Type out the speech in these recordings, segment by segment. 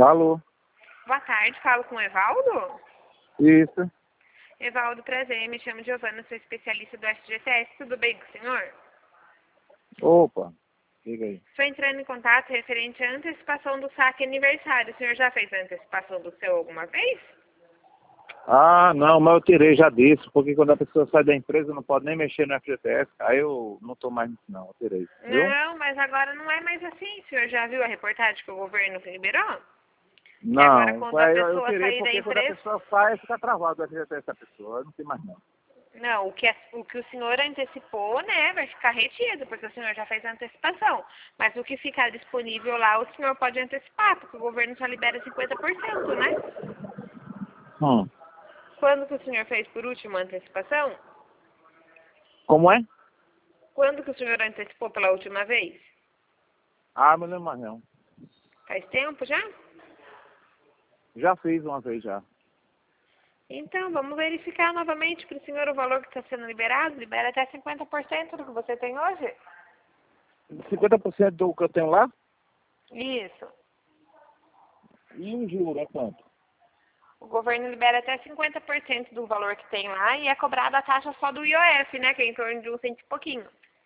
Alô? Boa tarde, falo com o Evaldo? Isso. Evaldo, prazer, me chamo Giovana, sou especialista do FGTS, tudo bem com o senhor? Opa, diga aí. Estou entrando em contato referente à antecipação do saque aniversário. O senhor já fez a antecipação do seu alguma vez? Ah, não, mas eu tirei já disso, porque quando a pessoa sai da empresa não pode nem mexer no FGTS, aí eu não tô mais nisso não, eu tirei, viu? Não, mas agora não é mais assim. O senhor já viu a reportagem que o governo liberou? Que agora Não, quando a eu pessoa tirei sair da porque quando a empresa... pessoa sai, fica travado o FGTS da pessoa, não tem mais não. Não, o que o senhor antecipou, né, vai ficar retido, porque o senhor já fez a antecipação. Mas o que ficar disponível lá, o senhor pode antecipar, porque o governo só libera 50%, né? Quando que o senhor fez por último a antecipação? Como é? Quando que o senhor antecipou pela última vez? Ah, não lembro mais não. Faz tempo já? Já fiz uma vez já. Então, vamos verificar novamente para o senhor o valor que está sendo liberado. Libera até 50% do que você tem hoje. 50% do que eu tenho lá? Isso. E o juro é quanto? O governo libera até 50% do valor que tem lá e é cobrada a taxa só do IOF, né? Que é em torno de um cento e pouquinho.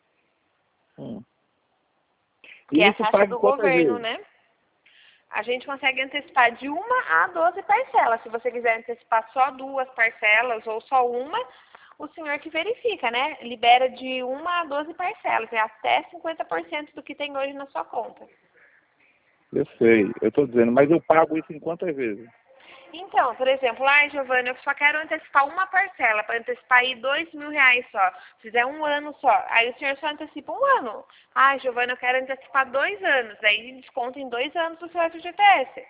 Que E é a isso taxa paga do quantas governo, vezes? né? A gente consegue antecipar de 1 a 12 parcelas. Se você quiser antecipar só 2 parcelas ou só uma, o senhor que verifica, né? Libera de 1 a 12 parcelas. É até 50% do que tem hoje na sua conta. Eu sei, eu tô dizendo, mas eu pago isso em quantas vezes? Então, por exemplo, Giovana, eu só quero antecipar uma parcela, para antecipar aí R$ 2.000 só. Se fizer um ano só, aí o senhor só antecipa um ano. Giovana, eu quero antecipar 2 anos, aí desconta em 2 anos do seu FGTS.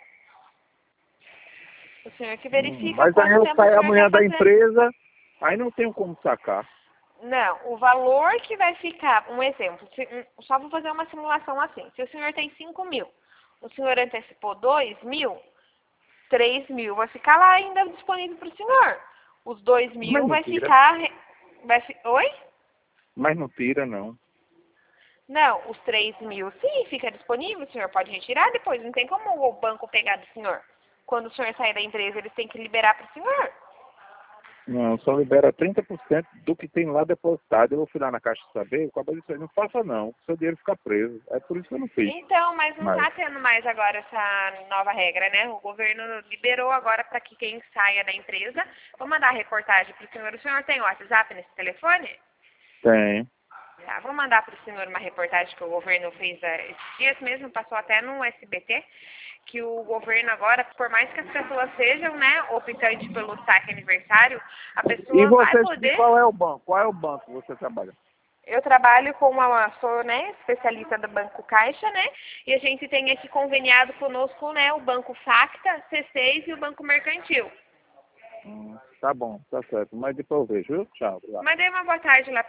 O senhor que verifica Mas aí quanto eu tempo o saio senhor amanhã quer da fazer. empresa, aí não tenho como sacar. Não, o valor que vai ficar, um exemplo, só vou fazer uma simulação assim. Se o senhor tem 5.000, o senhor antecipou 2.000, 3.000 vai ficar lá ainda disponível para o senhor. Os 2.000 Mas não vai tira. ficar... Oi? Mas não tira, não. Não, os 3.000 sim, fica disponível, o senhor pode retirar depois. Não tem como o banco pegar do senhor. Quando o senhor sair da empresa, eles têm que liberar para o senhor. Não, só libera 30% do que tem lá depositado. Eu fui lá na Caixa saber, o cabo disse, não faça não, seu dinheiro fica preso. É por isso que eu não fiz. Então, mas não Mas, está tendo mais agora essa nova regra, né? O governo liberou agora para que quem saia da empresa. Vou mandar a reportagem para o senhor. O senhor tem o WhatsApp nesse telefone? tem. Tá, vou mandar para o senhor uma reportagem que o governo fez esses dias mesmo, passou até no SBT, que o governo agora, por mais que as pessoas sejam, né, optantes pelo saque aniversário, a E pessoa vai você, de poder... qual é o banco? Qual é o banco que você trabalha? Eu trabalho com sou, né, especialista do Banco Caixa, né, e a gente tem aqui conveniado conosco, né, o Banco Facta, C6 e o Banco Mercantil. Tá bom, tá certo. Mas depois eu vejo, viu? Tchau. Obrigado. Mandei uma boa tarde lá